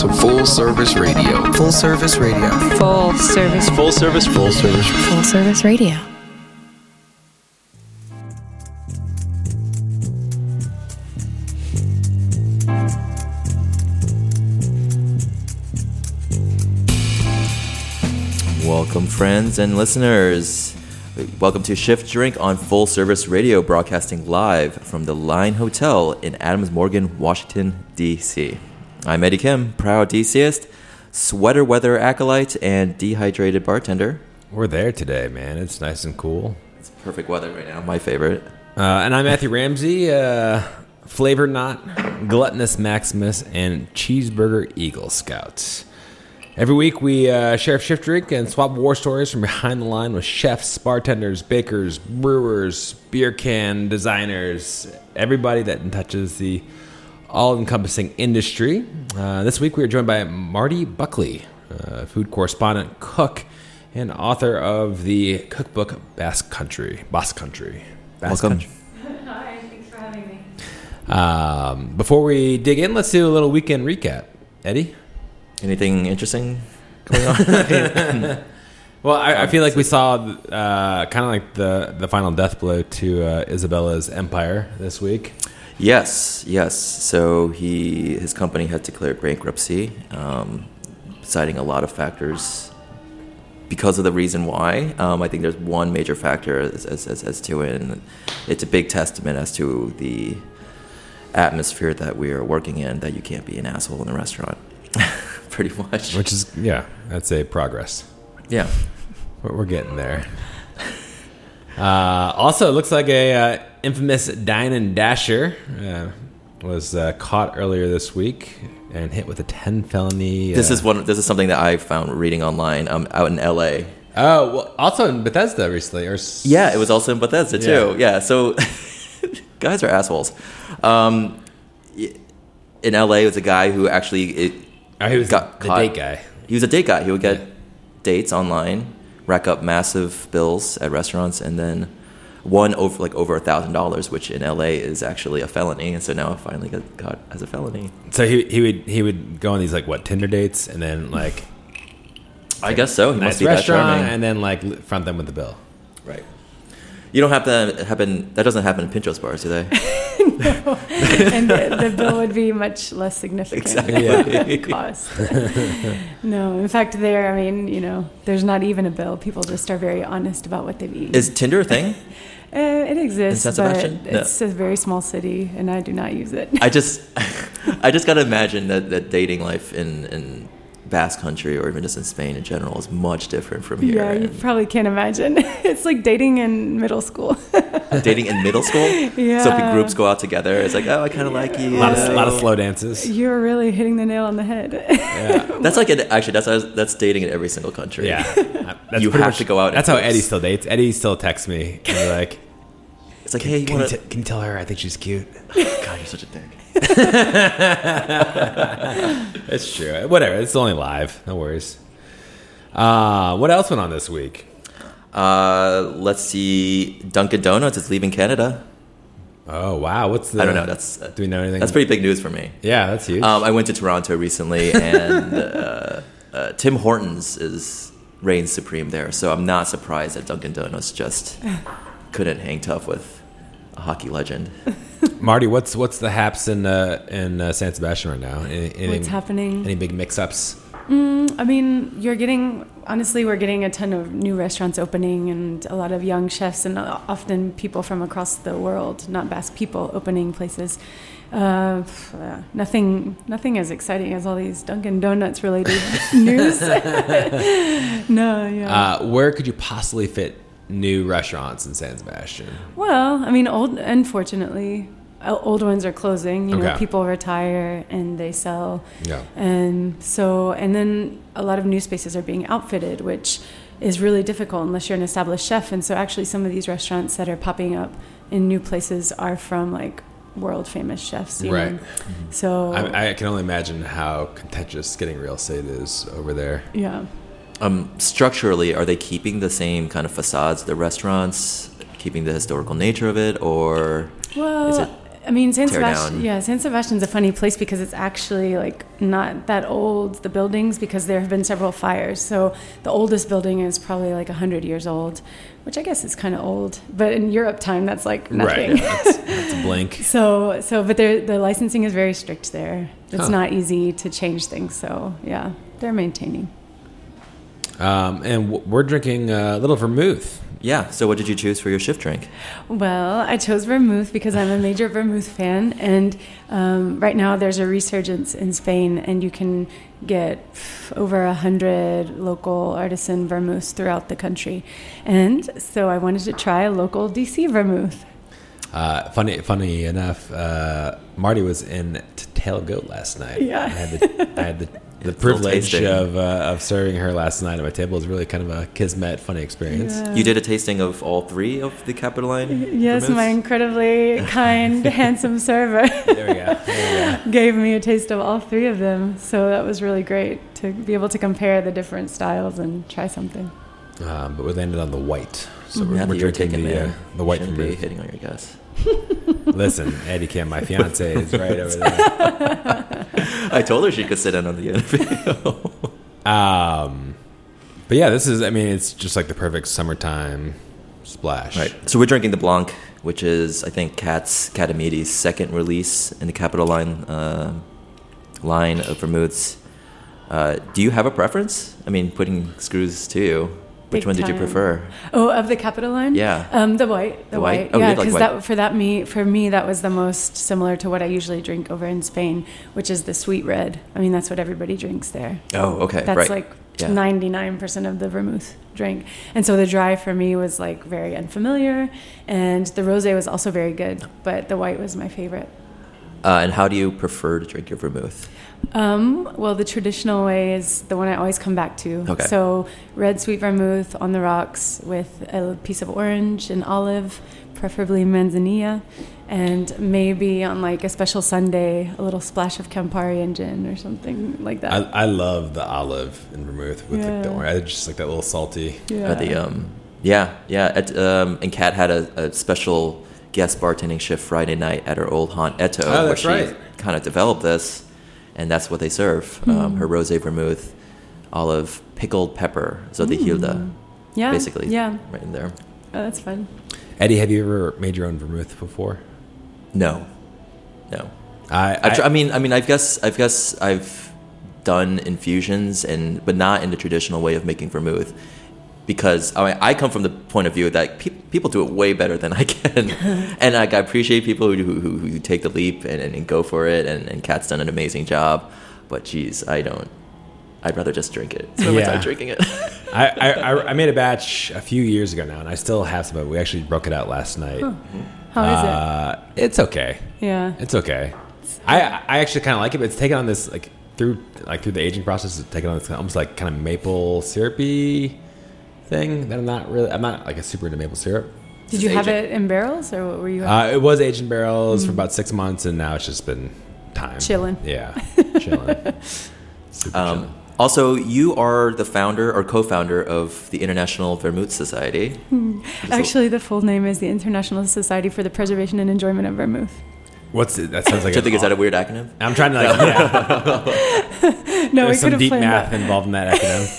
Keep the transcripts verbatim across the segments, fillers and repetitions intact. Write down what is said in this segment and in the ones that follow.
to Full Service Radio. Full Service Radio. Full Service. Full Service. Full Service. Full Service Radio. Welcome, friends and listeners. Welcome to Shift Drink on Full Service Radio, broadcasting live from the Line Hotel in Adams Morgan, Washington, D C I'm Eddie Kim, proud DCist, sweater weather acolyte, and dehydrated bartender. We're there today, man. It's nice and cool. It's perfect weather right now, my favorite. Uh, and I'm Matthew Ramsey, uh, Flavor Knot, Gluttonous Maximus, and Cheeseburger Eagle Scout. Every week we uh, share Shift Drink and swap war stories from behind the line with chefs, bartenders, bakers, brewers, beer can designers, everybody that touches the all-encompassing industry. Uh, this week we are joined by Marty Buckley, uh, food correspondent, cook, and author of the cookbook Basque Country. Basque Country. Basque Welcome. Country. Hi, thanks for having me. Um, before we dig in, let's do a little weekend recap. Eddie? Anything interesting going on? Well, I, I feel like we saw uh, kind of like the, the final death blow to uh, Isabella's empire this week. Yes, yes. So he his company had declared bankruptcy, um, citing a lot of factors because of the reason why. Um, I think there's one major factor as, as, as, as to it, and it's a big testament as to the atmosphere that we are working in, that you can't be an asshole in a restaurant. Pretty much. Which is, yeah, that's a progress. Yeah. We're, we're getting there. Uh, also, it looks like a uh, infamous dine and dasher uh, was uh, caught earlier this week and hit with a ten felony. Uh, This is one. This is something that I found reading online. Um, out in L A. Oh, well, also in Bethesda recently, or s- Yeah, it was also in Bethesda too. Yeah, so guys are assholes. Um, in L A, it was a guy who actually it, oh, he was got the caught. date guy. He was a date guy. He would get Yeah. dates online, rack up massive bills at restaurants, and then won over like over a thousand dollars, which in L A is actually a felony. And so now I finally got caught as a felony. So he he would he would go on these like what Tinder dates and then like I guess so. He nice must be that restaurant charming. and then like front them with the bill. Right. You don't have to happen. That doesn't happen in Pinchos bars, do they? No. And the, the bill would be much less significant. Exactly. The cost. No, in fact, there, I mean, you know, there's not even a bill. People just are very honest about what they've eaten. Is Tinder a thing? uh, it exists, In San but Sebastian? No. it's a very small city, and I do not use it. I just, I just gotta imagine that, that dating life in, in Basque Country or even just in Spain in general is much different from here. Yeah, you And probably can't imagine. It's like dating in middle school. dating in middle school. Yeah. So if groups go out together, it's like, oh, I kind of like you. A lot of, a lot of slow dances. You're really hitting the nail on the head. Yeah. That's like an, actually that's that's dating in every single country. Yeah, that's You pretty have much- to go out in That's how groups. Eddie still dates. Eddie still texts me and be like, It's like, hey, you can, want you to? t- "Can you tell her I think she's cute?" God, you're such a dick. It's true. Whatever. It's only live. No worries. Uh, what else went on this week? Uh, let's see. Dunkin' Donuts is leaving Canada. Oh wow, what's the? I don't know. That's Do we know anything? that's pretty big news for me. Yeah, that's huge. Um, I went to Toronto recently, and uh, uh, Tim Hortons is reigns supreme there. So I'm not surprised that Dunkin' Donuts just couldn't hang tough with a hockey legend. Marty, what's what's the haps in uh, in uh, San Sebastian right now? Any, any, What's happening? Any big mix-ups? I mean, you're getting, honestly, we're getting a ton of new restaurants opening and a lot of young chefs and often people from across the world, not Basque people, opening places. Uh, uh, nothing nothing as exciting as all these Dunkin' Donuts related news. No, yeah. Uh, where could you possibly fit new restaurants in San Sebastian? Well, I mean, old, unfortunately, o- old ones are closing. You know, Okay. people retire and they sell. Yeah. And so, and then a lot of new spaces are being outfitted, which is really difficult unless you're an established chef. And so actually some of these restaurants that are popping up in new places are from like world famous chefs. You Right. know? So, I, I can only imagine how contentious getting real estate is over there. yeah. Um, structurally, are they keeping the same kind of facades of the restaurants, keeping the historical nature of it, or Well, is it I mean, San tear Sebastian. down. Yeah, San Sebastian's a funny place because it's actually like not that old. The buildings, because there have been several fires. So the oldest building is probably like a hundred years old, which I guess is kind of old. But in Europe time, that's like nothing. Right. Yeah, that's, that's a blink. so so, but the the licensing is very strict there. It's Huh. not easy to change things. So yeah, they're maintaining. Um, and w- we're drinking a little vermouth. Yeah. So what did you choose for your shift drink? Well, I chose vermouth because I'm a major vermouth fan, and um, right now there's a resurgence in Spain, and you can get over a hundred local artisan vermouths throughout the country, and so I wanted to try a local D C vermouth. Uh, funny, funny enough, uh, Marty was in to Tail Goat last night. Yeah. I had the, I had the, the Little privilege tasting. of uh, of serving her last night at my table. It was really kind of a kismet, funny experience. Yeah. You did a tasting of all three of the Capitoline. Yes, vermouths? my incredibly kind, handsome server There we go. There we go. gave me a taste of all three of them, so that was really great to be able to compare the different styles and try something. Um, but we landed on the white, so Mm-hmm. we're, Not we're that you're drinking taking the, man. uh, the white Shouldn't be vermouth. hitting on your guess. Listen, Eddie Kim, my fiance is right over there. I told her she could sit in on the interview. Um, but yeah, this is, I mean, it's just like the perfect summertime splash. Right. So we're drinking the Blanc, which is, I think, Cat's Catamiti's second release in the Capitoline uh, line of vermouths. Uh, do you have a preference? I mean, putting screws to you. Which Big one did you time. prefer? Oh, of the Capitoline? Yeah. Um, the white. The, The white? white. Oh, you yeah, did like because white. that for that me for me that was the most similar to what I usually drink over in Spain, which is the sweet red. I mean, that's what everybody drinks there. Oh, okay. That's right. like Yeah. ninety-nine percent of the vermouth drink. And so the dry for me was like very unfamiliar, and the rosé was also very good, but the white was my favorite. Uh, and how do you prefer to drink your vermouth? Um, well, the traditional way is the one I always come back to. Okay. So red sweet vermouth on the rocks with a piece of orange and olive, preferably manzanilla, and maybe on like a special Sunday, a little splash of Campari and gin or something like that. I, I love the olive and vermouth with like the Yeah. orange. I just like that little salty. yeah. Uh, the um, yeah, yeah. At, um, and Kat had a, a special guest bartending shift Friday night at her old haunt Eto, Oh, where that's she right. kind of developed this, and that's what they serve. Hmm. Um, her rosé vermouth, olive, pickled pepper, so the Hilda, yeah. basically, Yeah. right in there. Oh, that's fun. Eddie, have you ever made your own vermouth before? No, no. I, I, I, tr- I mean, I mean, I guess, I guess I've done infusions, and but not in the traditional way of making vermouth, because I mean, I come from the point of view that pe- people do it way better than I can, and like, I appreciate people who who, who take the leap and, and, and go for it, and, and Kat's done an amazing job, but geez, I don't. I'd rather just drink it. Spend Yeah. my time drinking it. I, I, I- I made a batch a few years ago now, and I still have some of it. We actually broke it out last night. How is Uh, it's okay. it? Yeah. It's okay. I I actually kind of like it, but it's taken on this like through like through the aging process. It's taken on this almost like kind of maple syrupy thing that I'm not really. I'm not like a super into maple syrup. Did you have aging. it in barrels or what were you? Uh, it was aged in barrels for about six months, and now it's just been time Chilling. Yeah, chilling. Super Um, chilling. also, you are the founder or co-founder of the International Vermouth Society. Actually, the full name is the International Society for the Preservation and Enjoyment of Vermouth. What's it? That sounds like. Do you an think is that a aw- weird acronym? I'm trying to like. Yeah, No, we there's could some have deep planned math that. involved in that acronym.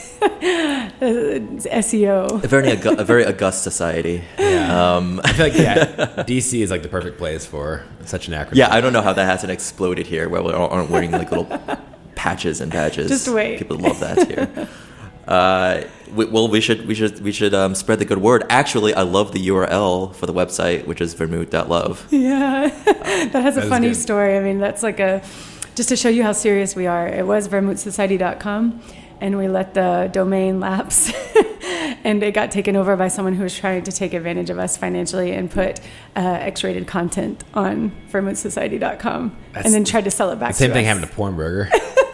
It's S E O. A very agu- a very august society. Yeah. Um, I feel like yeah, D C is like the perfect place for such an acronym. Yeah, I don't know how that hasn't exploded here, where we aren't wearing like little patches and patches. Just wait. People love that here. Uh, we, well, we should we should we should um, spread the good word. Actually, I love the U R L for the website, which is vermouth dot love. Yeah, that has a That is funny good. story. I mean, that's like a just to show you how serious we are. It was vermouth society dot com, and we let the domain lapse, and it got taken over by someone who was trying to take advantage of us financially and put uh, X-rated content on vermouth society dot com, That's- and then tried to sell it back. The same to thing us. happened to Pornburger.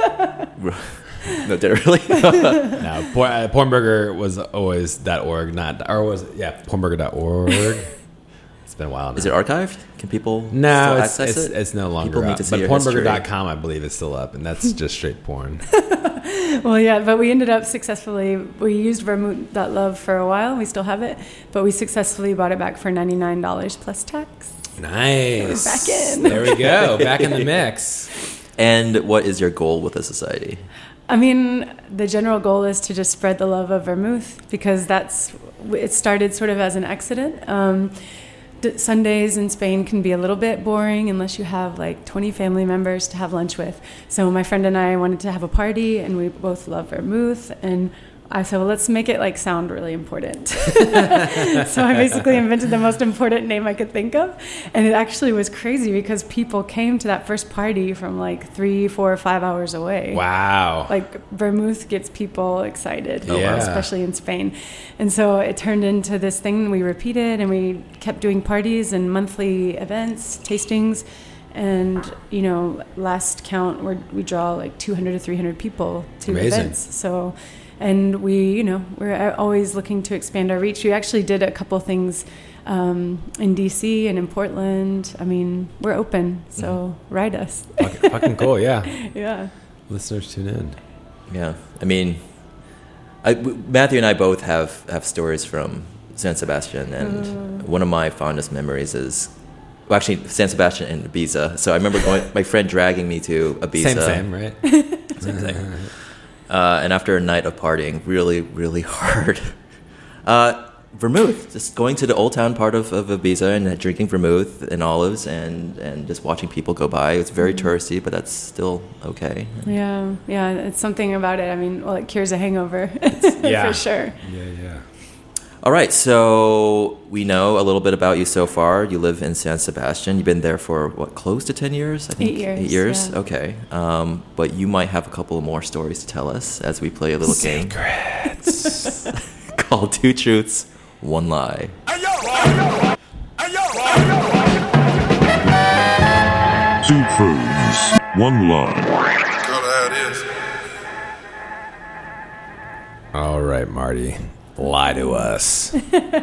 No, did it really? No, por, uh, Pornburger was always .org, not or was yeah pornburger dot org. It's been a while now. Is it archived? Can people No, still it's, access it's, it? it's no longer People need up. to see But your pornburger dot history. com, I believe, is still up, and that's just straight porn. Well, yeah, but we ended up successfully, we used vermouth dot love for a while. We still have it, but we successfully bought it back for ninety-nine dollars plus tax. Nice. We're back in. There we go. Back in the mix. And what is your goal with the society? I mean, the general goal is to just spread the love of vermouth because that's it started sort of as an accident. Um, d- Sundays in Spain can be a little bit boring unless you have like twenty family members to have lunch with. So my friend and I wanted to have a party, and we both love vermouth, and I said, well, let's make it like sound really important. So I basically invented the most important name I could think of. And it actually was crazy because people came to that first party from like three, four, or five hours away. Wow. Like vermouth gets people excited, Oh, wow. especially in Spain. And so it turned into this thing we repeated, and we kept doing parties and monthly events, tastings. And, you know, last count, we're, we draw like two hundred to three hundred people to Amazing. events. So... And we, you know, we're always looking to expand our reach. We actually did a couple things um, in D C and in Portland. I mean, we're open, so mm-hmm. ride us. Fucking, fucking cool, yeah. Yeah. Listeners, tune in. Yeah, I mean, I, Matthew and I both have, have stories from San Sebastian, and uh. one of my fondest memories is, well, actually, San Sebastian and Ibiza. So I remember going, my friend dragging me to Ibiza. Same, same, right? Same thing. Uh, and after a night of partying, really, really hard, uh, vermouth, just going to the old town part of, of Ibiza and drinking vermouth and olives and, and just watching people go by. It's very mm-hmm. touristy, but that's still okay. Yeah, yeah, it's something about it. I mean, well, it cures a hangover, yeah. for sure. Yeah, yeah. All right, so we know a little bit about you so far. You live in San Sebastian. You've been there for, what, close to ten years? I think Eight years. Eight years? Yeah. Okay. Um, but you might have a couple more stories to tell us as we play a little Secrets. game. Called Two Truths, One Lie. Two truths, one lie. All right, Marty. Lie to us.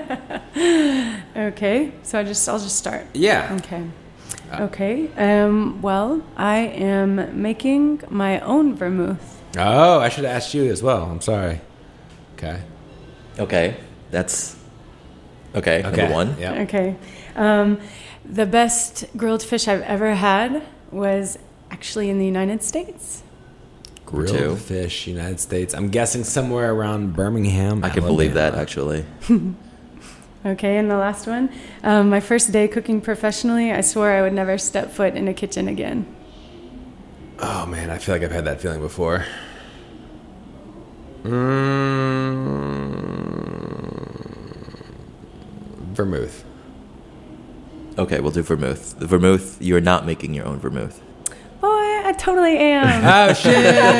Okay, so I just I'll just start. Yeah. Okay. Okay. Um, well, I am making my own vermouth. Oh, I should have asked you as well. I'm sorry. Okay. Okay, that's okay. Okay. Number one. Yeah. Okay. Um, the best grilled fish I've ever had was actually in the United States. Grilled Two. fish, United States. I'm guessing somewhere around Birmingham. I can Alabama. believe that, actually. Okay, and the last one. Um, my first day cooking professionally, I swore I would never step foot in a kitchen again. Oh, man, I feel like I've had that feeling before. Mm, vermouth. Okay, we'll do vermouth. The vermouth, you're not making your own vermouth. Boy, I totally am. Oh, shit.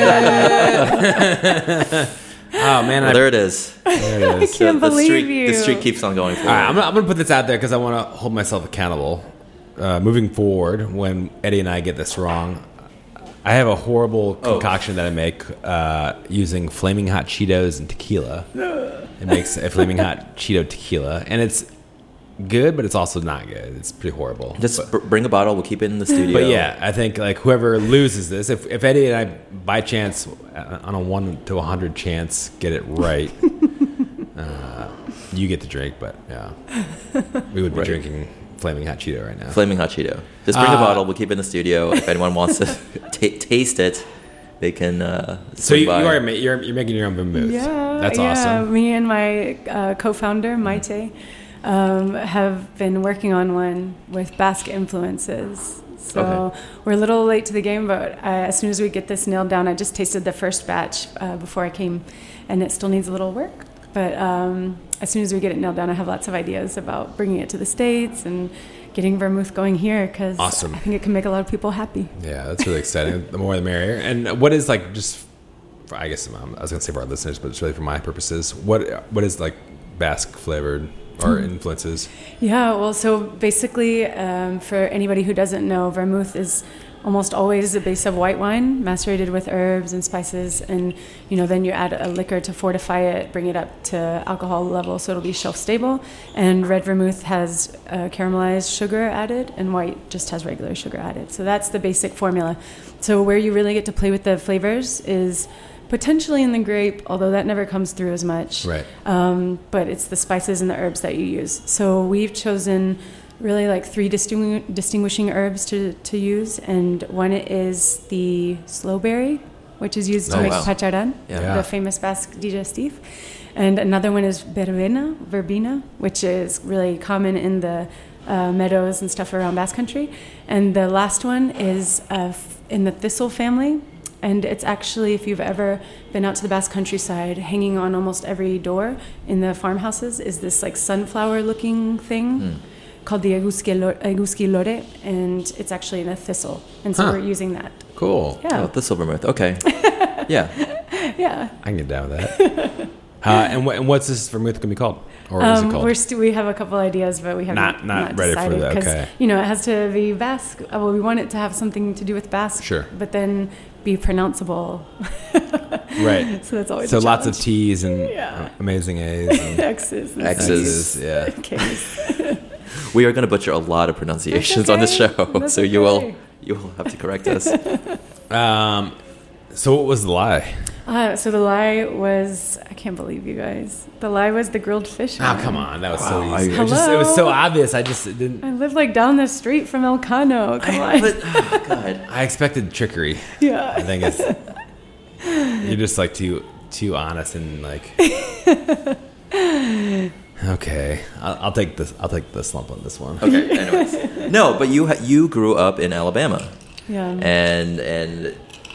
Oh, man. Well, I, there it is. there it I is. can't the, the believe streak, you. The streak keeps on going forward. All right, I'm gonna, I'm gonna put this out there because I want to hold myself accountable. Uh, moving forward, when Eddie and I get this wrong, I have a horrible concoction oh. that I make uh, using Flaming Hot Cheetos and tequila. It makes a Flaming Hot Cheeto tequila, and it's good, but it's also not good. It's pretty horrible. Just but, br- bring a bottle. We'll keep it in the studio. But yeah, I think like whoever loses this, if, if Eddie and I by chance uh, on a one to a hundred chance get it right, uh, you get to drink. But yeah, we would be right. drinking Flaming Hot Cheeto right now. Flaming Hot Cheeto. Just bring uh, a bottle. We'll keep it in the studio. If anyone wants to t- taste it, they can. Uh, so you, you by. are ma- you're you're making your own vermouth. Yeah, that's yeah. awesome. Me and my uh, co-founder Maite um, have been working on one with Basque influences. So Okay. we're a little late to the game, but uh, as soon as we get this nailed down, I just tasted the first batch uh, before I came, and it still needs a little work. But um, as soon as we get it nailed down, I have lots of ideas about bringing it to the States and getting vermouth going here because Awesome. I think it can make a lot of people happy. Yeah, that's really exciting. The more the merrier. And what is like just, for, I guess um, I was gonna say for our listeners, but it's really for my purposes. What what is like Basque flavored or influences? Yeah, well, so basically, um, for anybody who doesn't know, vermouth is almost always a base of white wine, macerated with herbs and spices, and you know then you add a liquor to fortify it, bring it up to alcohol level, so it'll be shelf stable. And red vermouth has uh, caramelized sugar added, and white just has regular sugar added. So that's the basic formula. So where you really get to play with the flavors is potentially in the grape, although that never comes through as much. Right. Um, but it's the spices and the herbs that you use. So we've chosen really like three distingu- distinguishing herbs to, to use, and one is the slowberry, which is used to Oh, make wow. pacharan, Yeah. the famous Basque digestif. And another one is verbena, verbena, which is really common in the uh, meadows and stuff around Basque Country. And the last one is uh, f- in the thistle family. And it's actually, if you've ever been out to the Basque countryside, hanging on almost every door in the farmhouses is this like sunflower-looking thing Mm. called the Egusque lo- Egusque lore, and it's actually in a thistle. And so Huh. we're using that. Cool. Yeah. Oh, the silvermouth. Okay. Yeah. Yeah. I can get down with that. uh, and, what, and what's this vermouth going to be called? Or is it Um, called? we're st- we have a couple ideas, but we haven't Not- not ready for decided that, because okay. you know it has to be Basque. Uh, Well, we want it to have something to do with Basque, Sure. but then be pronounceable. Right. So that's always So a lots of challenge. T's and Yeah. amazing A's. And X's, and X's. C's. Yeah. K's. We are going to butcher a lot of pronunciations on this show, okay. That's so you okay. will you will have to correct us. Um, so what was the lie? Uh, so the lie was, I can't believe you guys. The lie was the grilled fish. Oh, one. come on. That was Wow, so easy. I- It was, just, it was so Hello? obvious. I just didn't. I live like down the street from Elcano. Come on. But, oh, God. I expected trickery. I Yeah. think it's. You're just like too too honest and like. Okay, I'll, I'll take this. I'll take the slump on this one. Okay. Anyways, no, but you ha- you grew up in Alabama, Yeah. and and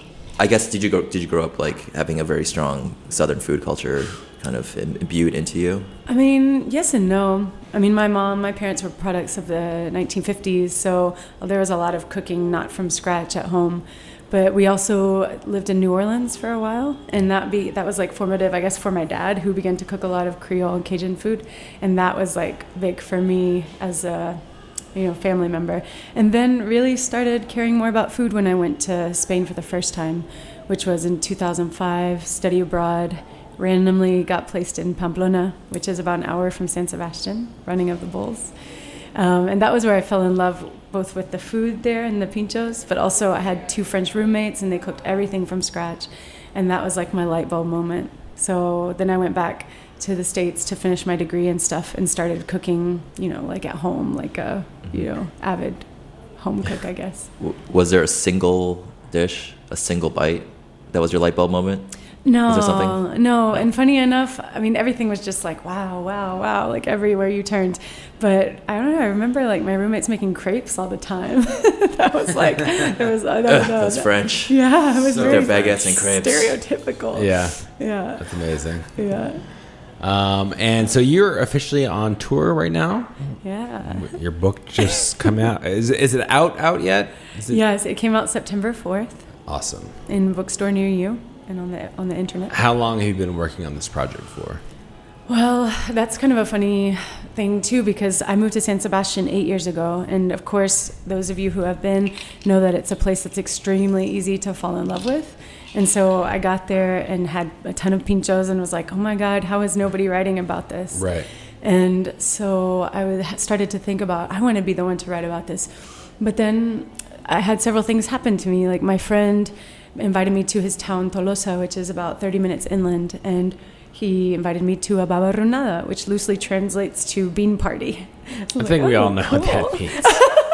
I guess did you go did you grow up like having a very strong Southern food culture kind of im- imbued into you? I mean, yes and no. I mean, my mom, my parents were products of the nineteen fifties, so there was a lot of cooking not from scratch at home. But we also lived in New Orleans for a while, and that be that was like formative, I guess, for my dad, who began to cook a lot of Creole and Cajun food, and that was like big for me as a you know family member. And then really started caring more about food when I went to Spain for the first time, which was in two thousand five. Study abroad. Randomly got placed in Pamplona, which is about an hour from San Sebastian, running of the bulls. Um, and that was where I fell in love both with the food there and the pinchos, but also I had two French roommates and they cooked everything from scratch. And that was like my light bulb moment. So then I went back to the States to finish my degree and stuff and started cooking, you know, like at home, like a, you know, avid home cook, I guess. W- was there a single dish, a single bite that was your light bulb moment? No, Was there something? no. And funny enough, I mean, everything was just like, wow, wow, wow, like everywhere you turned. But I don't know, I remember like my roommates making crepes all the time. That was like, it was, I don't know. That's that- French. Yeah, it was So- very Their baguettes and crepes. stereotypical. Yeah, Yeah, that's amazing. yeah, Um, and so you're officially on tour right now. yeah. Your book just come out. Is is it out out yet? Is it Yes, it came out September fourth awesome? in a bookstore near you and on the on the internet. How long have you been working on this project for? Well, that's kind of a funny thing too, because I moved to San Sebastian eight years ago, and of course, those of you who have been know that it's a place that's extremely easy to fall in love with. And so I got there and had a ton of pinchos and was like, oh my God, how is nobody writing about this? Right. And so I was- started to think about, I want to be the one to write about this. But then I had several things happen to me. Like my friend invited me to his town, Tolosa, which is about thirty minutes inland. And he invited me to a babarronada, which loosely translates to bean party. I think we all know what that means.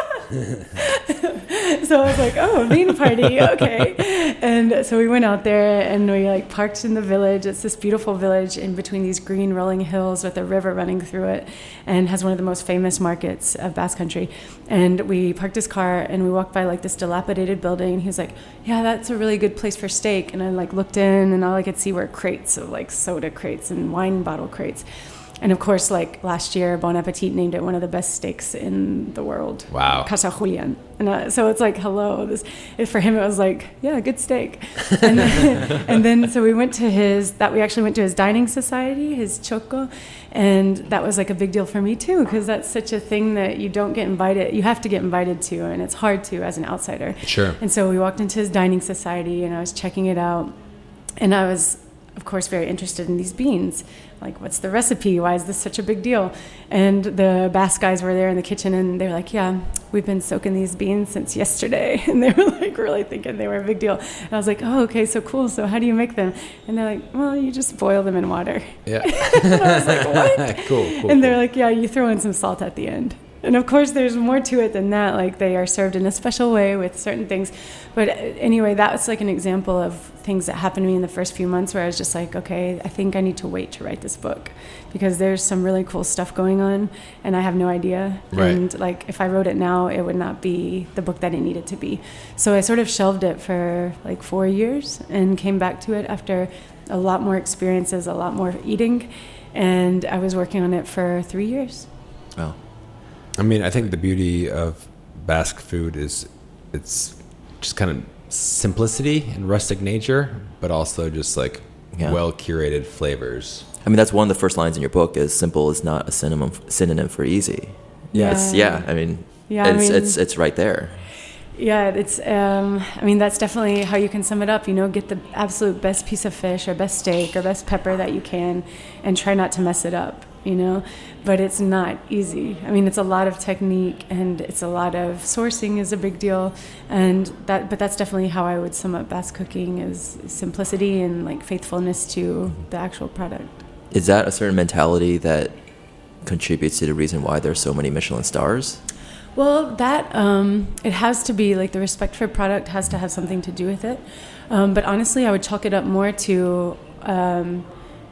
So I was like, oh, bean party, okay. And so we went out there and we like parked in the village. It's this beautiful village in between these green rolling hills with a river running through it, and has one of the most famous markets of Basque Country. And we parked his car and we walked by like this dilapidated building, and he was like, yeah, that's a really good place for steak. And I like looked in and all I could see were crates of like soda crates and wine bottle crates. And of course, like last year, Bon Appetit named it one of the best steaks in the world. Wow. Casa Julian. And uh, so it's like, hello. This for him, it was like, yeah, good steak. And then, and then so we went to his, that we actually went to his dining society, his choco. And that was like a big deal for me too, because that's such a thing that you don't get invited, you have to get invited to, and it's hard to as an outsider. Sure. And so we walked into his dining society and I was checking it out. And I was, of course, very interested in these beans. Like, what's the recipe? Why is this such a big deal? And the Basque guys were there in the kitchen, and they were like, yeah, we've been soaking these beans since yesterday. And they were like really thinking they were a big deal. And I was like, oh, okay, so cool. So how do you make them? And they're like, well, you just boil them in water. Yeah. And I was like, what? cool, cool. And they're cool. like, yeah, you throw in some salt at the end. And of course, there's more to it than that. Like, they are served in a special way with certain things. But anyway, that's like an example of things that happened to me in the first few months where I was just like, okay, I think I need to wait to write this book because there's some really cool stuff going on and I have no idea. Right. And like, if I wrote it now, it would not be the book that it needed to be. So I sort of shelved it for like four years and came back to it after a lot more experiences, a lot more eating. And I was working on it for three years. Oh. I mean, I think the beauty of Basque food is it's just kind of simplicity and rustic nature, but also just like Yeah. well curated flavors. I mean, that's one of the first lines in your book is simple is not a synonym synonym for easy. Yeah. It's, yeah. I mean, Yeah, I it's, mean- it's, it's right there. Yeah, it's. Um, I mean, that's definitely how you can sum it up. You know, get the absolute best piece of fish or best steak or best pepper that you can, and try not to mess it up. You know, but it's not easy. I mean, it's a lot of technique and it's a lot of sourcing is a big deal, and that. But that's definitely how I would sum up Basque cooking: is simplicity and like faithfulness to the actual product. Is that a certain mentality that contributes to the reason why there's so many Michelin stars? Well, that um, it has to be like the respect for product has to have something to do with it. Um, but honestly, I would chalk it up more to um,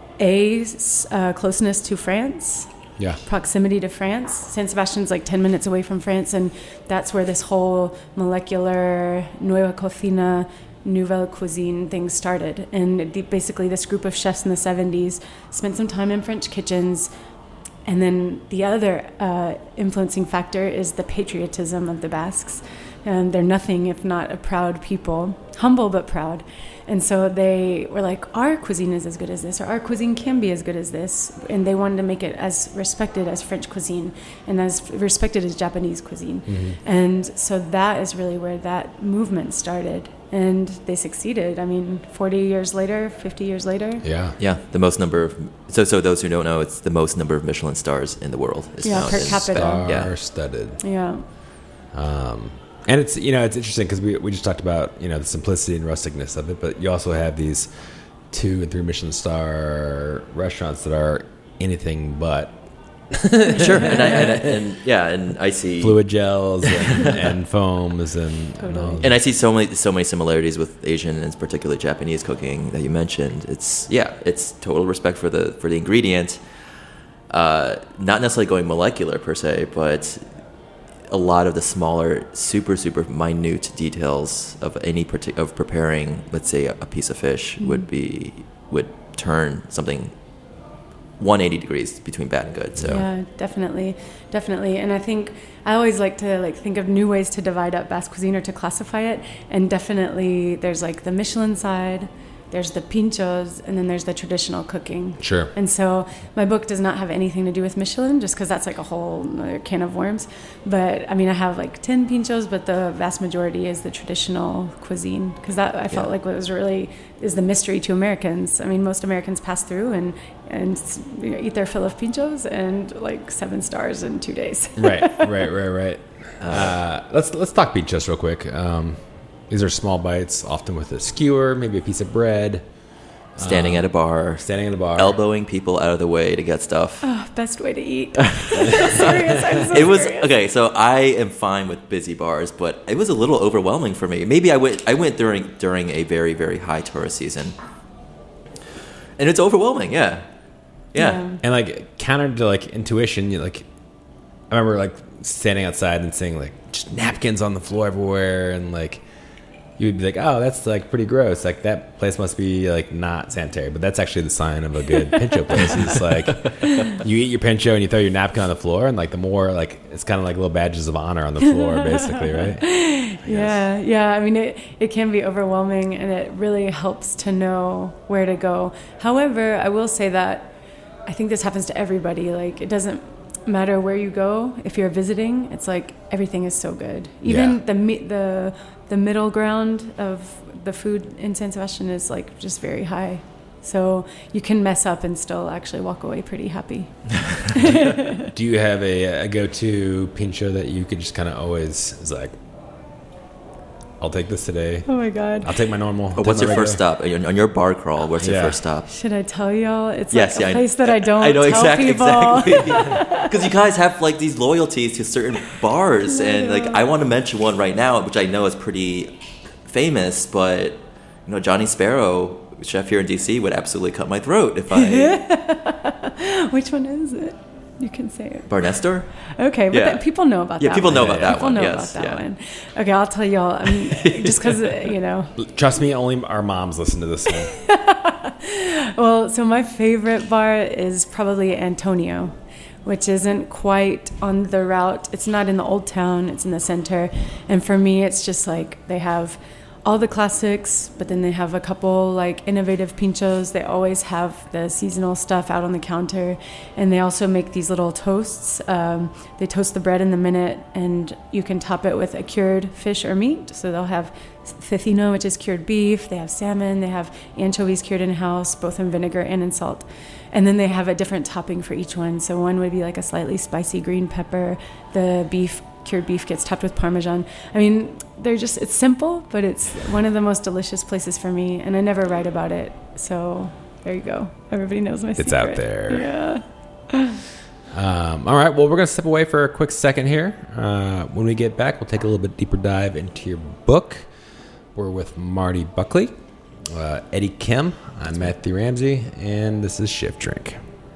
a uh, closeness to France, Yeah. proximity to France. Saint Sebastian's like ten minutes away from France, and that's where this whole molecular Nueva Cocina, Nouvelle Cuisine thing started. And the, basically, this group of chefs in the seventies spent some time in French kitchens. And then the other uh, influencing factor is the patriotism of the Basques. And they're nothing if not a proud people, humble but proud. And so they were like, our cuisine is as good as this, or our cuisine can be as good as this. And they wanted to make it as respected as French cuisine and as respected as Japanese cuisine. Mm-hmm. And so that is really where that movement started. And they succeeded. I mean, forty years later, fifty years later. Yeah. Yeah, the most number of so so those who don't know, it's the most number of Michelin stars in the world. Is Yeah, found per in capita. Spain. Yeah. Star-studded. Yeah. Um, and it's, you know, it's interesting because we, we just talked about, you know, the simplicity and rusticness of it, but you also have these two and three Michelin star restaurants that are anything but Sure, and, I, and, I, and yeah, and I see fluid gels and, and foams and, and all. And I see so many so many similarities with Asian and particularly Japanese cooking that you mentioned. It's yeah, it's total respect for the for the ingredient. Uh, not necessarily going molecular per se, but a lot of the smaller, super super minute details of any parti- of preparing, let's say, a, a piece of fish mm-hmm. would be would turn something one hundred eighty degrees between bad and good. So yeah, definitely, definitely. And I think I always like to like think of new ways to divide up Basque cuisine or to classify it. And definitely, there's like the Michelin side, there's the pinchos, and then there's the traditional cooking. Sure. And so my book does not have anything to do with Michelin, just because that's like a whole other can of worms. But I mean, I have like ten pinchos, but the vast majority is the traditional cuisine, because that I felt yeah. like was really is the mystery to Americans. I mean, most Americans pass through and and you know, eat their fill of pinchos and like seven stars in two days. right, right, right, right. Uh, let's let's talk pinchos real quick. Um, these are small bites, often with a skewer, maybe a piece of bread. standing um, at a bar, standing at a bar, elbowing people out of the way to get stuff. Oh, best way to eat. I'm so serious. I'm so It was serious. okay. So I am fine with busy bars, but it was a little overwhelming for me. Maybe I went. I went during during a very very high tourist season, and it's overwhelming. Yeah, yeah. Yeah. and like counter to like intuition, you like. I remember like standing outside and seeing like just napkins on the floor everywhere, and like you'd be like, "Oh, that's like pretty gross. Like that place must be like not sanitary." But that's actually the sign of a good pincho place. It's like you eat your pincho and you throw your napkin on the floor, and like the more like it's kind of like little badges of honor on the floor, basically, right? Yeah, yeah. I mean, it, it can be overwhelming, and it really helps to know where to go. However, I will say that I think this happens to everybody. Like, it doesn't matter where you go. If you're visiting, it's like everything is so good. Even Yeah. the mi- the the middle ground of the food in San Sebastian is like just very high. So you can mess up and still actually walk away pretty happy. Do you have a, a go-to pincho that you could just kind of always is like, I'll take this today. Oh my God. I'll take my normal. But what's your first stop? On on your bar crawl, what's your Yeah. first stop? Should I tell y'all? It's Yes, like a yeah, I- place that I don't I know tell exactly, people. exactly. Because you guys have like these loyalties to certain bars, and like I want to mention one right now, which I know is pretty famous, but you know Johnny Sparrow, chef here in D C, would absolutely cut my throat if I. Which one is it? You can say it. Bar Nestor? Okay, but Yeah. that, people know about Yeah, that people one. know about that people one, know yes, about that yeah. one. Okay, I'll tell y'all. I mean, just because, you know. Trust me, only our moms listen to this one. Well, so my favorite bar is probably Antonio, which isn't quite on the route. It's not in the old town, it's in the center. And for me, it's just like they have all the classics, but then they have a couple like innovative pinchos. They always have the seasonal stuff out on the counter. And they also make these little toasts. Um, they toast the bread in the minute, and you can top it with a cured fish or meat. So they'll have cecina, which is cured beef. They have salmon. They have anchovies cured in-house, both in vinegar and in salt. And then they have a different topping for each one. So one would be like a slightly spicy green pepper. The beef, cured beef, gets topped with Parmesan. I mean, they're just, it's simple, but it's one of the most delicious places for me. And I never write about it. So there you go. Everybody knows my secret. It's out there. Yeah. Um, all right. Well, we're going to step away for a quick second here. Uh, when we get back, we'll take a little bit deeper dive into your book. We're with Marty Buckley, uh, Eddie Kim. I'm Matthew Ramsey, and this is Shift Drink.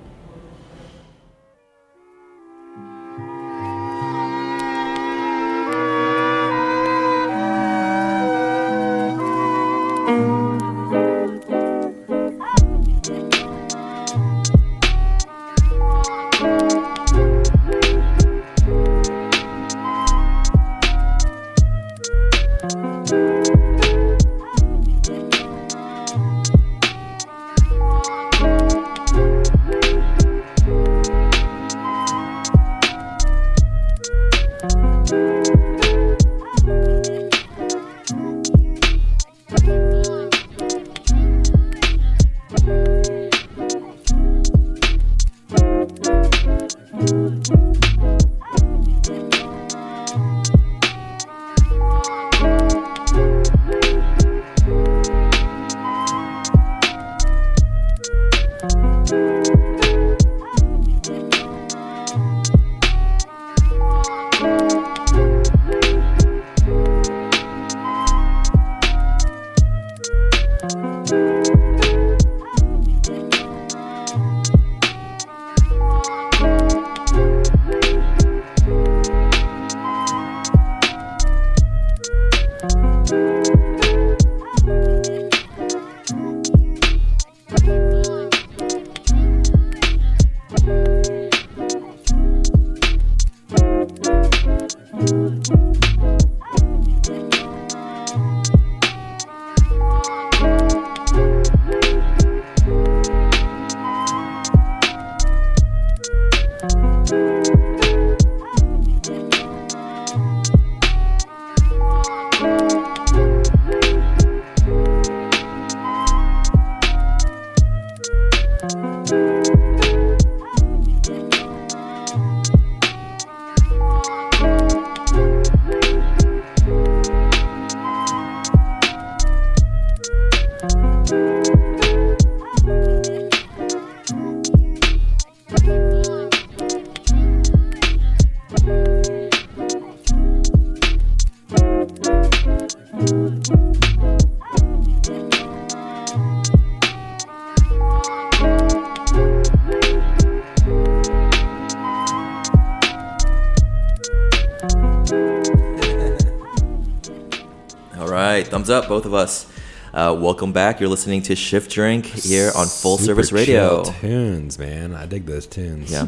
Thumbs up, both of us. Uh, welcome back. You're listening to Shift Drink here on Full Super Service Radio. chill tunes, man. I dig those tunes. Yeah.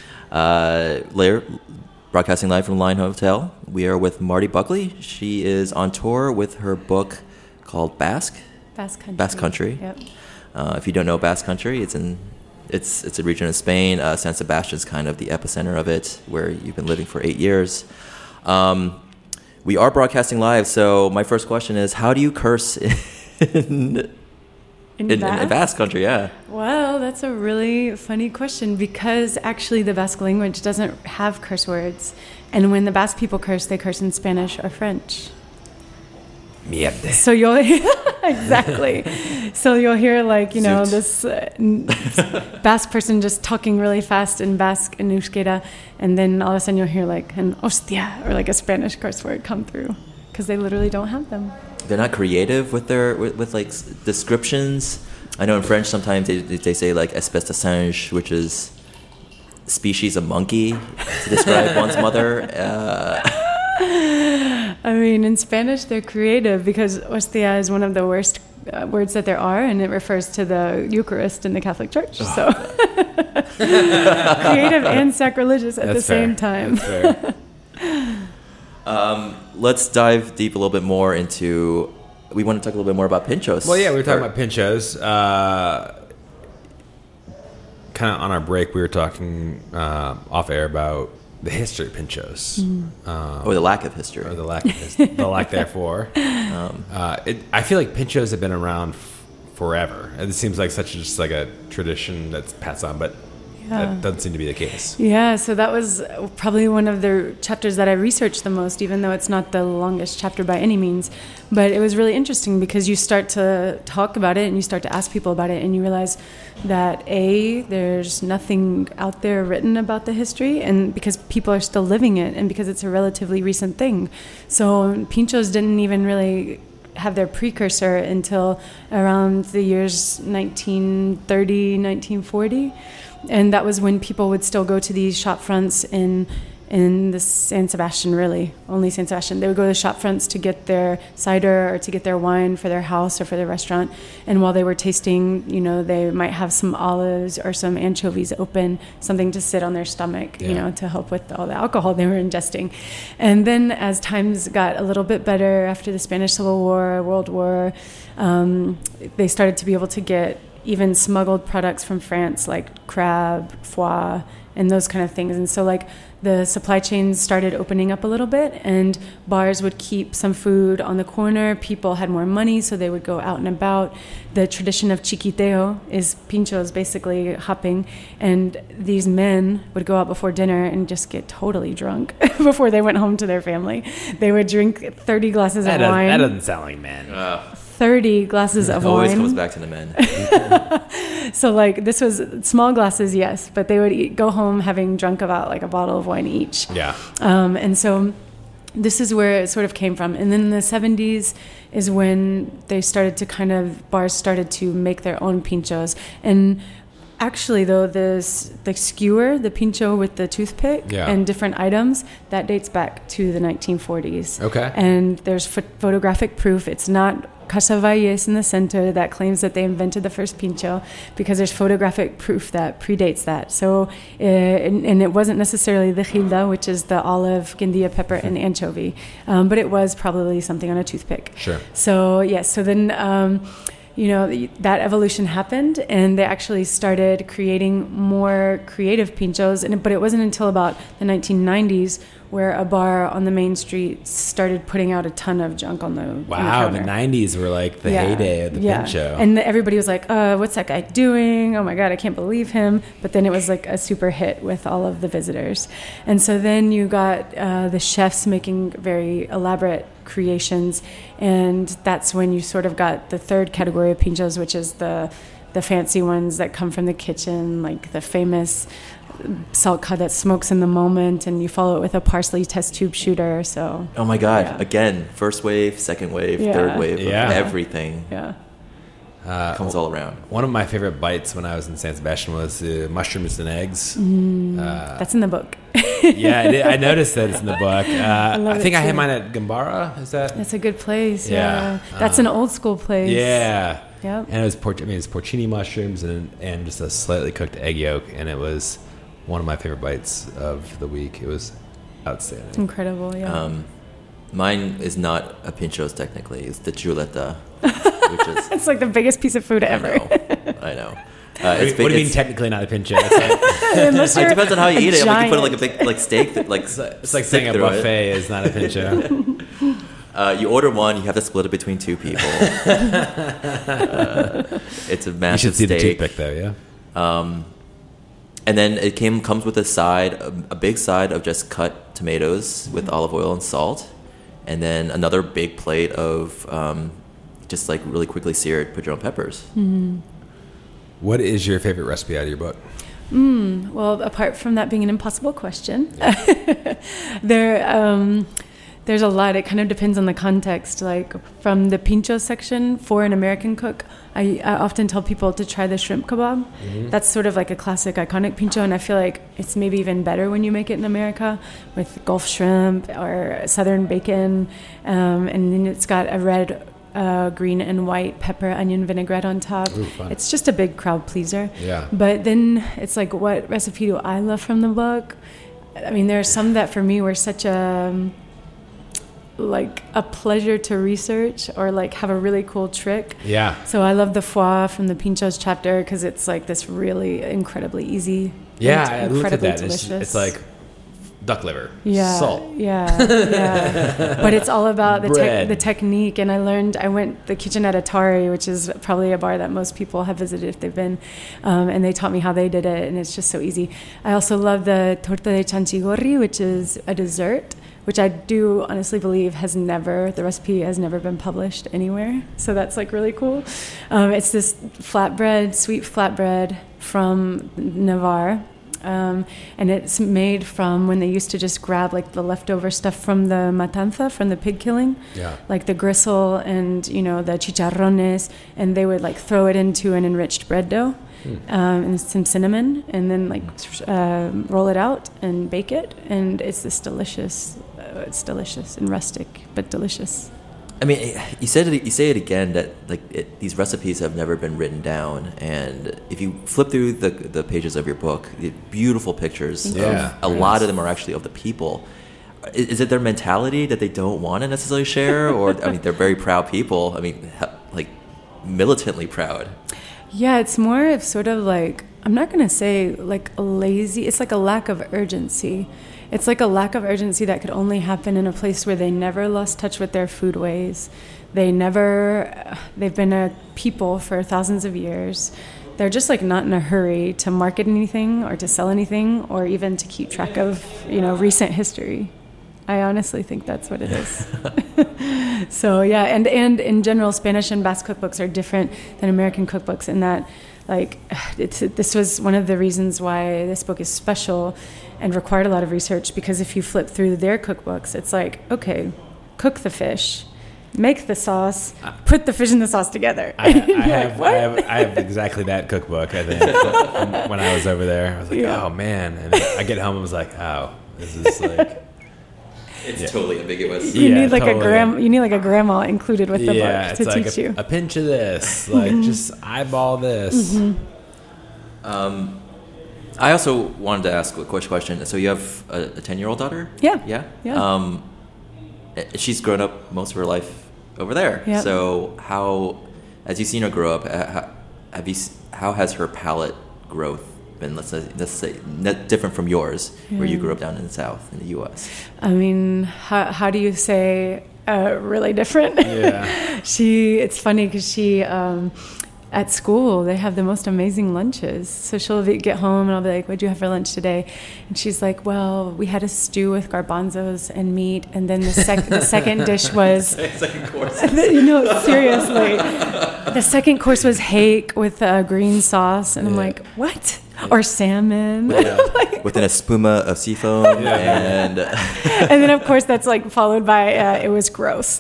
Uh, Lair, broadcasting live from Line Hotel. We are with Marty Buckley. She is on tour with her book called Basque. Basque Country. Basque Country. Yep. Uh, if you don't know Basque Country, it's in it's it's a region in Spain. Uh, San Sebastian's kind of the epicenter of it, where you've been living for eight years. Um, we are broadcasting live, so my first question is, how do you curse in In, in, in, Basque? in Basque Country? Yeah. Well, that's a really funny question because actually the Basque language doesn't have curse words. And when the Basque people curse, they curse in Spanish or French. Mierda. So you'll exactly. So you'll hear like you know Zoot. this uh, n- Basque person just talking really fast in Basque and Euskera, and then all of a sudden you'll hear like an hostia or like a Spanish curse word come through because they literally don't have them. They're not creative with their with, with like s- descriptions. I know in French sometimes they they say like espèce de singe, which is species of monkey to describe one's mother. Uh, I mean, in Spanish, they're creative because hostia is one of the worst uh, words that there are, and it refers to the Eucharist in the Catholic Church. So, creative and sacrilegious at That's the same fair. time. That's fair. um, let's dive deep a little bit more into. We want to talk a little bit more about pinchos. Well, yeah, we were talking Or- about pinchos. Uh, kind of on our break, we were talking uh, off air about the history of pinchos, um, or the lack of history. or the lack of his, the lack therefore. Um, uh, it, I feel like pinchos have been around f- forever. And it seems like such a, just like a tradition that's passed on, but that doesn't seem to be the case. Yeah, so that was probably one of the chapters that I researched the most, even though it's not the longest chapter by any means. But it was really interesting because you start to talk about it and you start to ask people about it and you realize that A, there's nothing out there written about the history, and because people are still living it and because it's a relatively recent thing. So pinchos didn't even really have their precursor until around the years nineteen thirty, nineteen forty. And that was when people would still go to these shop fronts in in the San Sebastian, really, only San Sebastian. They would go to the shop fronts to get their cider or to get their wine for their house or for their restaurant. And while they were tasting, you know, they might have some olives or some anchovies open, something to sit on their stomach, Yeah. you know, to help with all the alcohol they were ingesting. And then as times got a little bit better after the Spanish Civil War, World War, um, they started to be able to get even smuggled products from France like crab, foie, and those kind of things. And so like the supply chains started opening up a little bit and bars would keep some food on the corner. People had more money, so they would go out and about. The tradition of chiquiteo is pinchos, basically hopping. And these men would go out before dinner and just get totally drunk before they went home to their family. They would drink thirty glasses That of doesn't, wine. that doesn't sound like men. thirty glasses of It always wine. comes back to the men. So like this was small glasses, yes, but they would eat, go home having drunk about like a bottle of wine each. Yeah. Um, and so this is where it sort of came from. And then in the seventies is when they started to kind of, bars started to make their own pinchos. And actually though, this the skewer, the pincho with the toothpick Yeah. and different items, that dates back to the nineteen forties. Okay. And there's ph- photographic proof. It's not Casa Valles in the center that claims that they invented the first pincho, because there's photographic proof that predates that. So, uh, and, and it wasn't necessarily the gilda, which is the olive, guindilla pepper, and anchovy, um, but it was probably something on a toothpick. Sure. So, yes, so then, um, you know, that evolution happened, and they actually started creating more creative pinchos, and but it wasn't until about the nineteen nineties where a bar on the main street started putting out a ton of junk on the on the Wow, counter. the nineties were like the heyday of the yeah. pincho. And everybody was like, uh, what's that guy doing? Oh my God, I can't believe him. But then it was like a super hit with all of the visitors. And so then you got uh, the chefs making very elaborate creations. And that's when you sort of got the third category of pinchos, which is the the fancy ones that come from the kitchen, like the famous salt cod that smokes in the moment, and you follow it with a parsley test tube shooter. So Oh my God! Yeah. Again, first wave, second wave, Yeah. third wave, of Yeah. everything yeah. Uh, comes all around. One of my favorite bites when I was in San Sebastian was uh, mushrooms and eggs. Mm. Uh, That's in the book. yeah, I, did, I noticed that it's in the book. Uh, I, love think it I had too. mine at Gambara. Is that? That's a good place. Yeah. Yeah. That's an old school place. Yeah. Yep. And it was por- I mean, it's porcini mushrooms and and just a slightly cooked egg yolk, and it was one of my favorite bites of the week. It was outstanding. Incredible. Yeah. Um, mine is not a pinchos technically. It's the chuleta, which is it's like the biggest piece of food I ever. know, I know. Uh, What do it's you- big, what do you mean it's- technically not a pincho? It's like, Unless It you're depends on how you a eat it. Like you put like a giant. big like steak that like it's like saying a buffet is not a pincho. Uh, you order one, you have to split it between two people. uh, it's a You massive should see the steak. toothpick though, yeah. Um, and then it came comes with a side, a, a big side of just cut tomatoes with olive oil and salt, and then another big plate of um, just like really quickly seared padron peppers. Mm-hmm. What is your favorite recipe out of your book? Mm, well, apart from that being an impossible question, there um, there's a lot. It kind of depends on the context. Like from the pincho section for an American cook, I, I often tell people to try the shrimp kebab. Mm-hmm. That's sort of like a classic, iconic pincho, and I feel like it's maybe even better when you make it in America with Gulf shrimp or southern bacon, um, and then it's got a red, uh, green, and white pepper onion vinaigrette on top. Ooh, fun. It's just a big crowd pleaser. Yeah. But then it's like, what recipe do I love from the book? I mean, there are some that for me were such a like a pleasure to research or like have a really cool trick. Yeah. So I love the foie from the Pinchos chapter because it's like this really incredibly easy. Yeah, and I looked at incredibly that. It's, delicious. it's like duck liver, yeah, salt. Yeah, yeah. But it's all about the Bread. te- the technique. And I learned, I went the kitchen at Atari, which is probably a bar that most people have visited if they've been, um, and they taught me how they did it, and it's just so easy. I also love the torta de chanchigorri, which is a dessert, which I do honestly believe has never, the recipe has never been published anywhere. So that's like really cool. Um, it's this flatbread, sweet flatbread from Navarre. Um, and it's made from when they used to just grab like the leftover stuff from the matanza, from the pig killing, Yeah. like the gristle and, you know, the chicharrones, and they would like throw it into an enriched bread dough. Um, and some cinnamon, and then like uh, roll it out and bake it, and it's this delicious. Uh, it's delicious and rustic, but delicious. I mean, you said it, you say it again that like it, these recipes have never been written down, and if you flip through the the pages of your book, the beautiful pictures. Yeah. Of, a lot of them are actually of the people. Is, is it their mentality that they don't want to necessarily share, or I mean, they're very proud people. I mean, like militantly proud. Yeah, it's more of sort of like, I'm not going to say like a lazy, it's like a lack of urgency. It's like a lack of urgency that could only happen in a place where they never lost touch with their food ways. They never, they've been a people for thousands of years. They're just like not in a hurry to market anything or to sell anything or even to keep track of, you know, recent history. I honestly think that's what it is. So, yeah, and, and in general, Spanish and Basque cookbooks are different than American cookbooks in that, like, it's, this was one of the reasons why this book is special and required a lot of research, because if you flip through their cookbooks, it's like, okay, cook the fish, make the sauce, put the fish and the sauce together. I, I, have, I, have, I have exactly that cookbook, I think, from when I was over there. I was like, Yeah. oh, man. And then I get home and was like, oh, this is like... It's Yeah. totally ambiguous. You Yeah, need like totally. a gram. You need like a grandma included with the yeah, book it's to like teach a, you. a pinch of this. Like, just eyeball this. Um, I also wanted to ask a quick question. So you have a ten-year-old daughter? Yeah. Yeah? Yeah. Um, she's grown up most of her life over there. Yeah. So how, as you've seen her grow up, how, have you, s- how has her palate growth been, let's say, let's say net different from yours, where you grew up down in the South in the U S? I mean, how how do you say uh, really different? Yeah. She. It's funny because she. Um, At school, they have the most amazing lunches. So she'll be, get home, and I'll be like, "What'd you have for lunch today?" And she's like, "Well, we had a stew with garbanzos and meat, and then the, sec- the second dish was, Second course. you know, seriously, the second course was hake with uh, green sauce." And I'm Yeah. like, "What?" Or salmon. With an espuma of seafoam and And then, of course, that's like followed by uh, it was gross.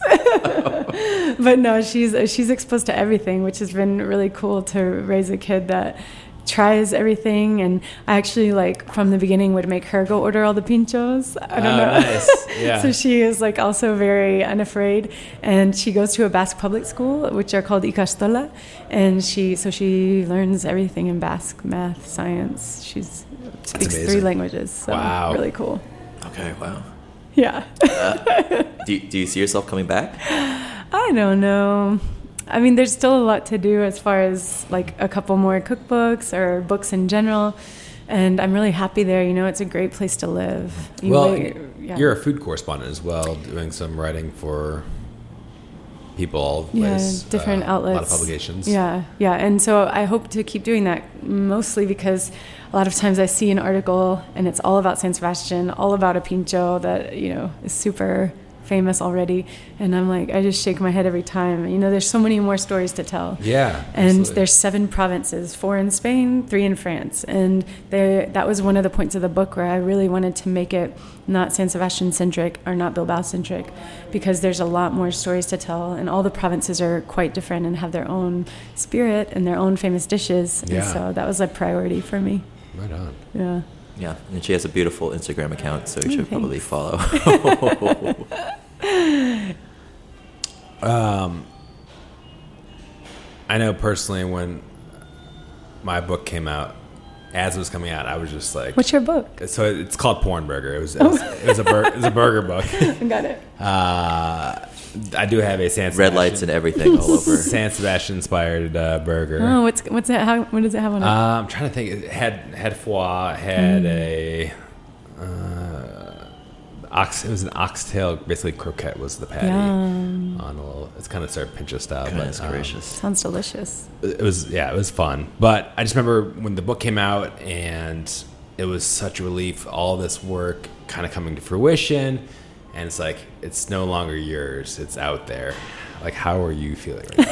But no, she's she's exposed to everything, which has been really cool to raise a kid that tries everything. And I actually, like, from the beginning would make her go order all the pinchos. I don't Oh, know. nice. Yeah. So she is like also very unafraid, and she goes to a Basque public school, which are called Ikastola, and she so she learns everything in Basque: math, science. She speaks amazing. three languages. So Wow. really cool. okay, wow. Yeah. Do you, do you see yourself coming back? I don't know. I mean, there's still a lot to do as far as like a couple more cookbooks or books in general. And I'm really happy there. You know, it's a great place to live. You Well, wait- yeah. you're a food correspondent as well, doing some writing for people all yeah, ways, different uh, outlets. A lot of publications. Yeah, yeah. And so I hope to keep doing that, mostly because a lot of times I see an article and it's all about San Sebastian, all about a pincho that, you know, is super famous already. And I'm like, I just shake my head every time. You know, there's so many more stories to tell. Yeah. And absolutely. there's seven provinces, four in Spain, three in France. And there, that was one of the points of the book where I really wanted to make it not San Sebastian centric or not Bilbao centric, because there's a lot more stories to tell. And all the provinces are quite different and have their own spirit and their own famous dishes. Yeah. And so that was a priority for me. Right on. Yeah. Yeah, and she has a beautiful Instagram account, so you Oh, should probably thanks. follow. um, I know personally when my book came out, as it was coming out, I was just like, What's your book? so it's called Porn Burger. It was it was, it was a bur- it was a burger book. Got it. Uh, I do have a San Sebastian, Red lights and everything all over. San Sebastian inspired uh, burger. Oh, what's what's it? How what does it have on it? Uh, I'm trying to think. It had had foie, had Mm. a uh, ox. It was an oxtail, basically croquette was the patty Yum. on a little. It's kind of sort of Pinterest style. Goodness but, um, gracious. Sounds delicious. it was yeah, it was fun. But I just remember when the book came out, and it was such a relief. All this work kind of coming to fruition, and it's like it's no longer yours. It's out there. Like, how are you feeling right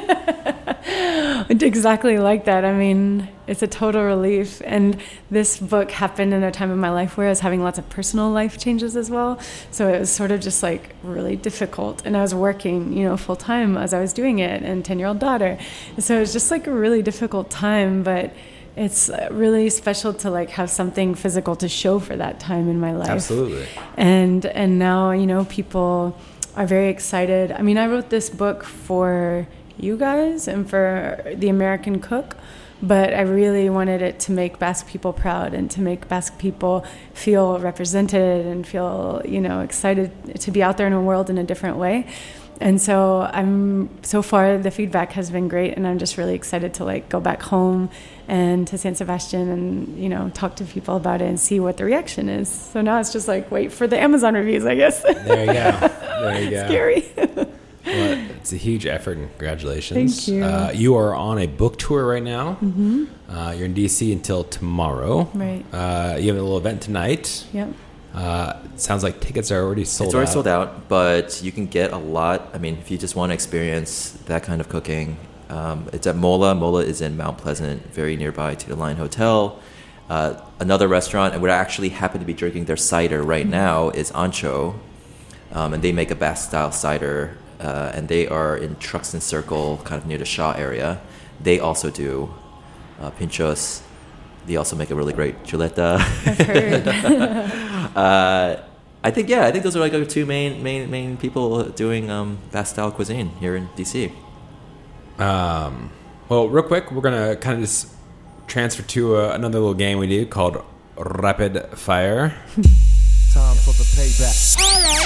now? It's exactly like that. I mean, it's a total relief. And this book happened in a time in my life where I was having lots of personal life changes as well. So it was sort of just like really difficult. And I was working, you know, full time as I was doing it, and ten-year-old daughter. And so it was just like a really difficult time, but it's really special to like have something physical to show for that time in my life. Absolutely. And and now, you know, people are very excited. I mean, I wrote this book for you guys and for the American cook, but I really wanted it to make Basque people proud and to make Basque people feel represented and feel, you know, excited to be out there in the world in a different way. And so I'm so far the feedback has been great, and I'm just really excited to like go back home and to San Sebastian and, you know, talk to people about it and see what the reaction is. So now it's just like wait for the Amazon reviews, I guess. There you go. There you go. Scary. Well, it's a huge effort, and congratulations. Thank you. Uh, you are on a book tour right now. Mm-hmm. Uh, you're in D C until tomorrow. Right. Uh, you have a little event tonight. Yep. Uh, it sounds like tickets are already sold out. It's already sold out, but you can get a lot. I mean, if you just want to experience that kind of cooking, um, it's at Mola. Mola is in Mount Pleasant, very nearby to the Lion Hotel. Uh, another restaurant, and we actually happen to be drinking their cider right now, is Ancho, um, and they make a Basque-style cider, uh, and they are in Truxton Circle, kind of near the Shaw area. They also do uh, pinchos. They also make a really great chuleta. I've heard. uh, I think yeah, I think those are like our two main main main people doing um, Basque style cuisine here in D C. Um, well, real quick, we're gonna kind of just transfer to uh, another little game we do called Rapid Fire. Time for the payback.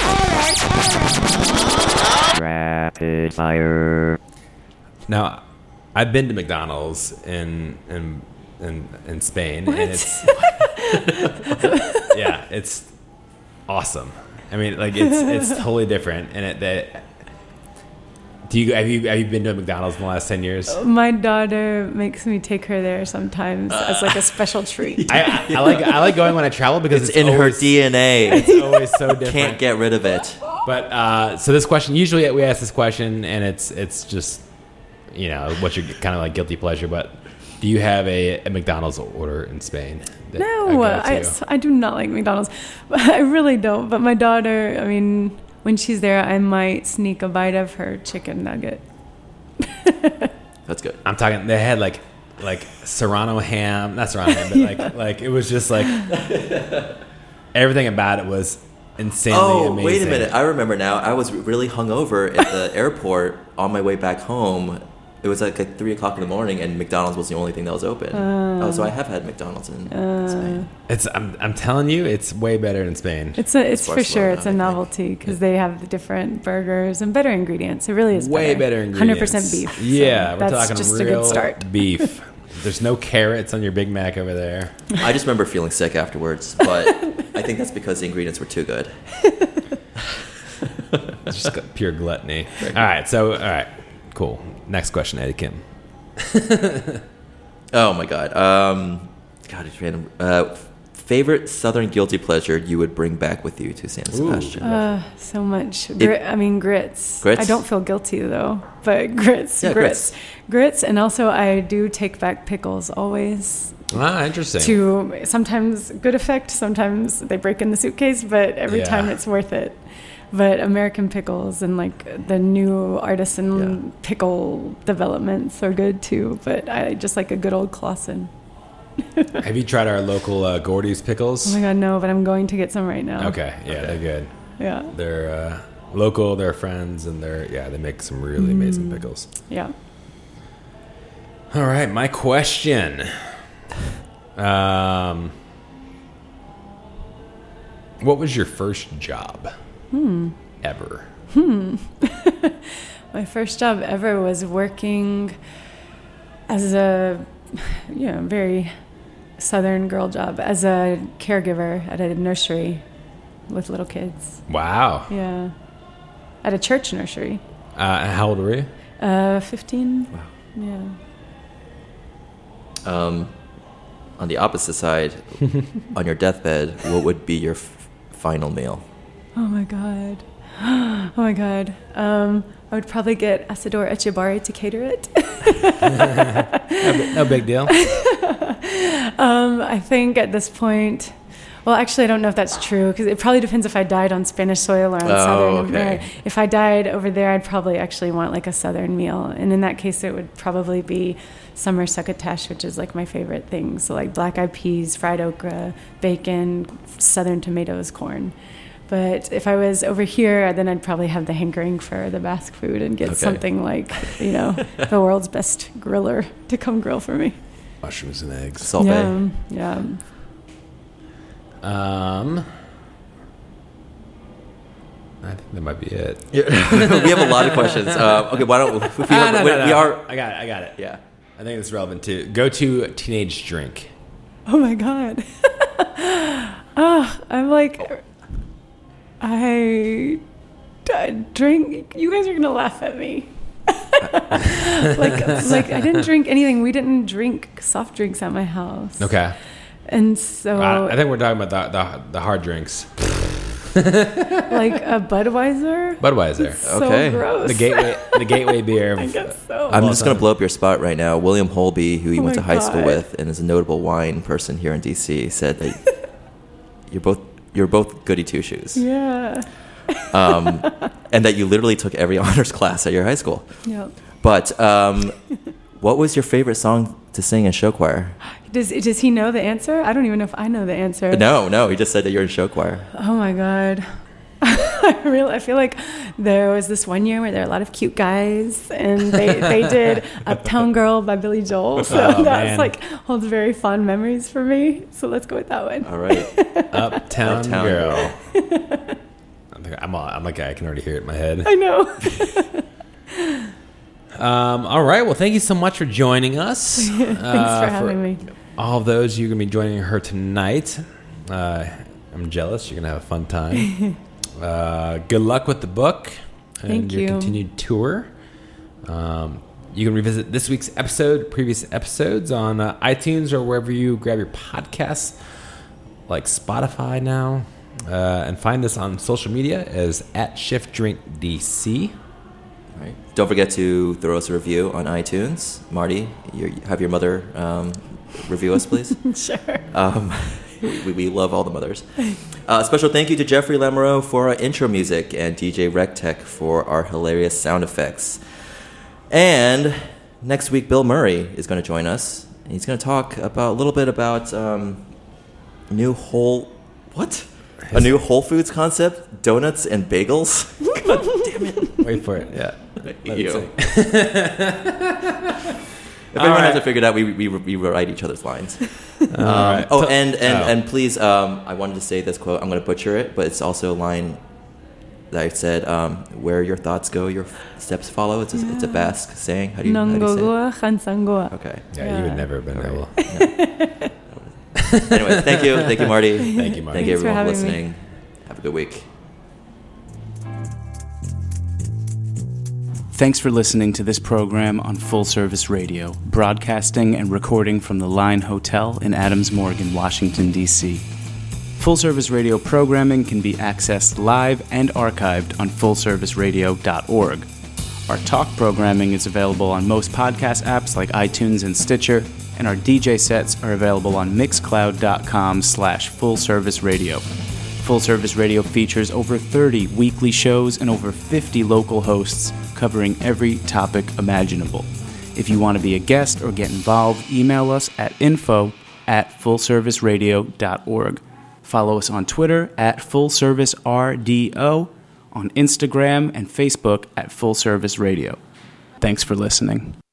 Rapid fire. Now, I've been to McDonald's in in in, in Spain, What? and it's yeah, it's awesome. I mean, like it's it's totally different, and it that. Do you have you have you been to a McDonald's in the last ten years? My daughter makes me take her there sometimes as like a special treat. I, I, I like I like going when I travel because It's, it's, in always, her D N A. It's always so different. Can't get rid of it. But uh, so this question, usually we ask this question, and it's it's just, you know, what's your kind of like guilty pleasure. But do you have a, a McDonald's order in Spain? that No, go I, to? I do not like McDonald's. I really don't. But my daughter, I mean, when she's there, I might sneak a bite of her chicken nugget. That's good. I'm talking. They had like like Serrano ham, not Serrano ham, but like like it was just like everything about it was insanely Oh, amazing. wait a minute. I remember now. I was really hungover at the airport on my way back home. It was like at three o'clock in the morning, and McDonald's was the only thing that was open. Uh, oh, so I have had McDonald's in uh, Spain. It's I'm I'm telling you, it's way better in Spain. It's a, it's for Barcelona, sure. It's I a think. novelty because they have the different burgers and better ingredients. It really is Way better ingredients. one hundred percent beef. So Yeah, we're that's talking just real a good start. beef. There's no carrots on your Big Mac over there. I just remember feeling sick afterwards, but I think that's because the ingredients were too good. It's just got pure gluttony. All right, so all right, cool. Next question, Eddie Kim. Oh my god. Um, God, it's random. Uh, favorite Southern guilty pleasure you would bring back with you to San Sebastian? Uh, so much. Grit, I mean, grits. Grits? I don't feel guilty, though. But grits. Yeah, grits. grits. Grits. And also, I do take back pickles always. Ah, interesting. To sometimes good effect, sometimes they break in the suitcase, but every Yeah. time it's worth it. But American pickles and like the new artisan Yeah. pickle developments are good too. But I just like a good old Clausen. Have you tried our local uh, Gordy's pickles? Oh my God, no! But I'm going to get some right now. Okay, yeah, they're good. Yeah. They're uh, local, they're friends, and they're yeah, they make some really Mm. amazing pickles. Yeah. All right, my question. Um, what was your first job Hmm. ever? Hmm. My first job ever was working as a, you know, very Southern girl job as a caregiver at a nursery with little kids. Wow. Yeah. At a church nursery. Uh, how old were you? Uh, fifteen. Wow. Yeah. Um, on the opposite side, on your deathbed, what would be your f- final meal? Oh my God. Oh my God. Um, I would probably get Asador Echibari to cater it. no, big, no big deal. um, I think at this point, well, actually, I don't know if that's true because it probably depends if I died on Spanish soil or on Oh, Southern. okay. If I died over there, I'd probably actually want like a Southern meal. And in that case, it would probably be summer succotash, which is like my favorite thing. So like black eyed peas, fried okra, bacon, Southern tomatoes, corn. But if I was over here, then I'd probably have the hankering for the Basque food and get Okay. something like, you know, the world's best griller to come grill for me. Mushrooms and eggs. Salt Yeah, yeah. Um, I think that might be it. we have a lot of questions. Uh, okay, why don't if we, Ah, have, no, we, no, no. we are? I got it. I got it. Yeah. I think it's relevant too. Go to teenage drink. Oh my God. Oh, I'm like, I, I drink. You guys are gonna laugh at me. like, like I didn't drink anything. We didn't drink soft drinks at my house. Okay. And so, Uh, I think we're talking about the the, the hard drinks. like a Budweiser. Budweiser. It's so Okay. gross. The gateway, the gateway beer. I guess so. I'm Well just going done. to blow up your spot right now. William Holby, who you Oh went to my high school God. with and is a notable wine person here in D C, said that you're both you're both goody two shoes, Yeah. um, and that you literally took every honors class at your high school. Yep. But um, what was your favorite song to sing in show choir? Does does he know the answer? I don't even know if I know the answer. No, no, he just said that you're in show choir. Oh my God. I really, I feel like there was this one year where there were a lot of cute guys, and they, they did "Uptown Girl" by Billy Joel. So Oh, that's man. like holds very fond memories for me. So let's go with that one. All right, Uptown, Uptown Girl. Girl. I'm, like, I'm, all- I'm like I can already hear it in my head. I know. Um, all right. Well, thank you so much for joining us. Thanks Uh, for having me. All of those, you're going to be joining her tonight. Uh, I'm jealous. You're going to have a fun time. uh, good luck with the book and Thank your you. continued tour. Um, you can revisit this week's episode, previous episodes on uh, iTunes or wherever you grab your podcasts, like Spotify now. Uh, and find us on social media as at Shift Drink D C. All right. Don't forget to throw us a review on iTunes. Marty, you have your mother um, review us, please. Sure. Um, we, we love all the mothers. Uh, special thank you to Jeffrey Lamoureux for our intro music and D J Rectech for our hilarious sound effects. And next week, Bill Murray is going to join us. And he's going to talk about a little bit about um, new whole what a new Whole Foods concept: donuts and bagels. God damn it! Wait for it. Yeah. You. If anyone right. hasn't figured out, we, we we write each other's lines. Um, right. Oh, So- and and, oh. and please, um, I wanted to say this quote. I'm going to butcher it, but it's also a line that I said, um, "Where your thoughts go, your steps follow." It's a, it's a Basque saying. How do you, how do you say it? Nangogua Khansangua. Okay. Yeah, Yeah. you would never have been Okay. able. Anyway, thank you, thank you, Marty. Thank you, Marty. Thank you, Thanks for everyone, for having me. listening. Have a good week. Thanks for listening to this program on Full Service Radio, broadcasting and recording from the Line Hotel in Adams Morgan, Washington, D C Full Service Radio programming can be accessed live and archived on full service radio dot org. Our talk programming is available on most podcast apps like iTunes and Stitcher, and our D J sets are available on mixcloud.com slash full service radio. Full Service Radio features over thirty weekly shows and over fifty local hosts covering every topic imaginable. If you want to be a guest or get involved, email us at info at full service radio dot org. Follow us on Twitter at full service R D O, on Instagram and Facebook at Full Service Radio. Thanks for listening.